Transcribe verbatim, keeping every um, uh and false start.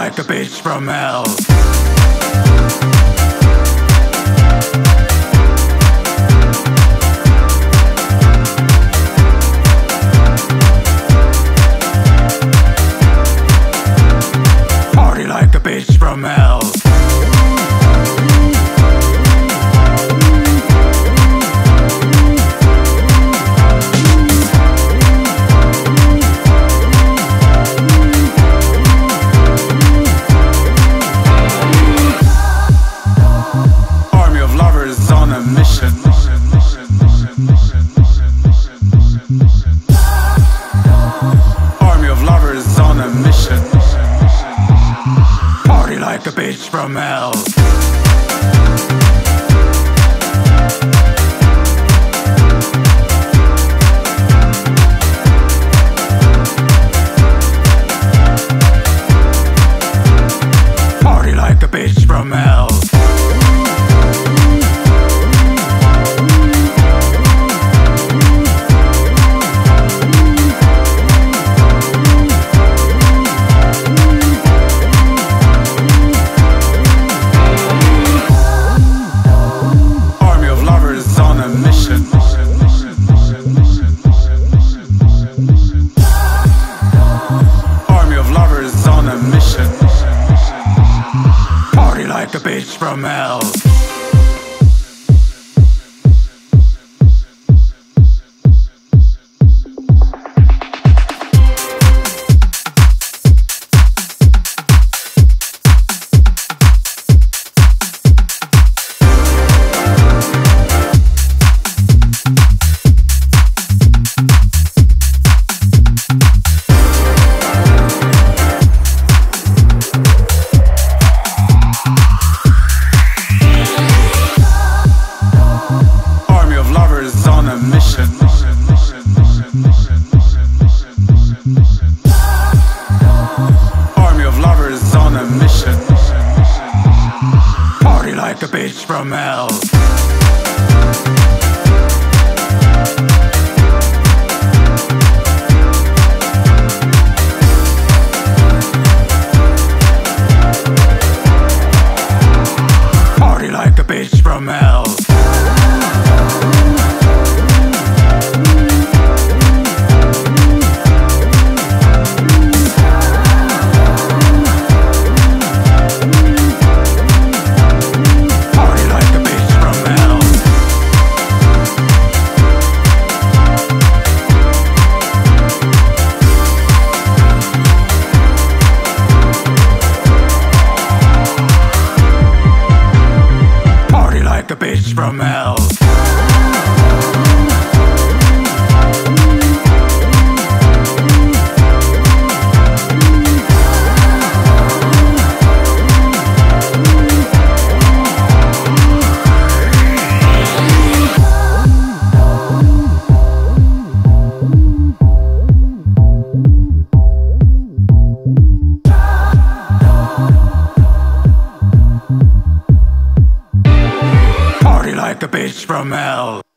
like a bitch from hell. Party like a bitch from hell. Like a bitch from hell. Party like a bitch from hell. Like a bitch from hell. Army of lovers on a mission. Party like a bitch from hell. Party like a bitch from hell. Like a bitch from hell. Like a bitch from hell.